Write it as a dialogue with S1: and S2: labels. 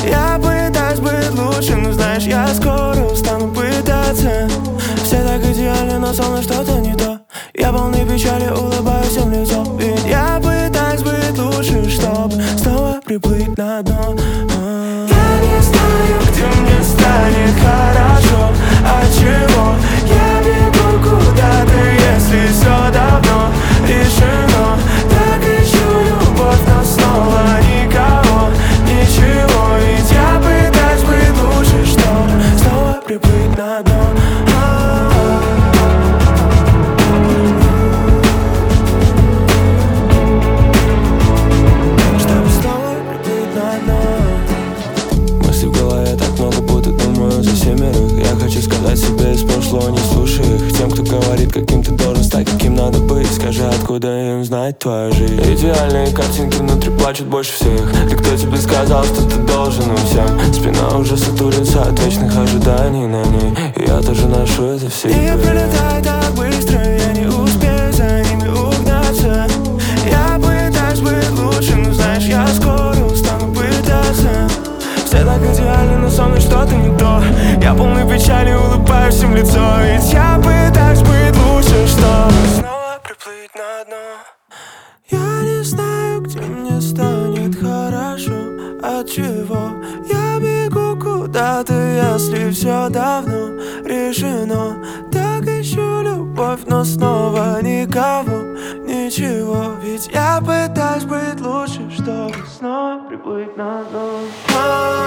S1: Я пытаюсь быть лучше, но знаешь, я скоро устану пытаться. Все так идеально, но со мной что-то не то. Я полный печали, улыбаюсь всем лицом. Ведь я пытаюсь быть лучше, чтоб снова приплыть на дно. Я не знаю, где мне станет хорошо. От чего я бегу куда-то, если все давно решено. Так ищу любовь, но снова никого, ничего. Ведь я пытаюсь быть лучше, чтоб снова приплыть на дно. Мысли в голове так много, будто думаю за семерых. Я хочу сказать себе из прошлого, не слушай их. Тем, кто говорит, каким ты должен стать, каким надо быть. Скажи, откуда им знать твою жизнь? Идеальные картинки внутри плачут больше всех. И кто тебе сказал, что ты должен им всем? Спина уже сатурится от вечных ожиданий на ней. И я тоже ношу это в себе. И я прилетаю так быстро, я не успею за ними угнаться. Я пытаюсь быть лучше, но знаешь, я скоро устану пытаться. Все так идеально, но со мной что-то не то. Я полный печали, улыбаюсь всем в лицо. Ведь я пытаюсь быть лучше, чтобы снова приплыть на дно. Я не знаю, где мне станет хорошо. От чего я бегу куда-то, если все давно решено. Так ищу любовь, но снова никого, ничего. Ведь я пытаюсь быть лучше, чтобы снова приплыть на дно.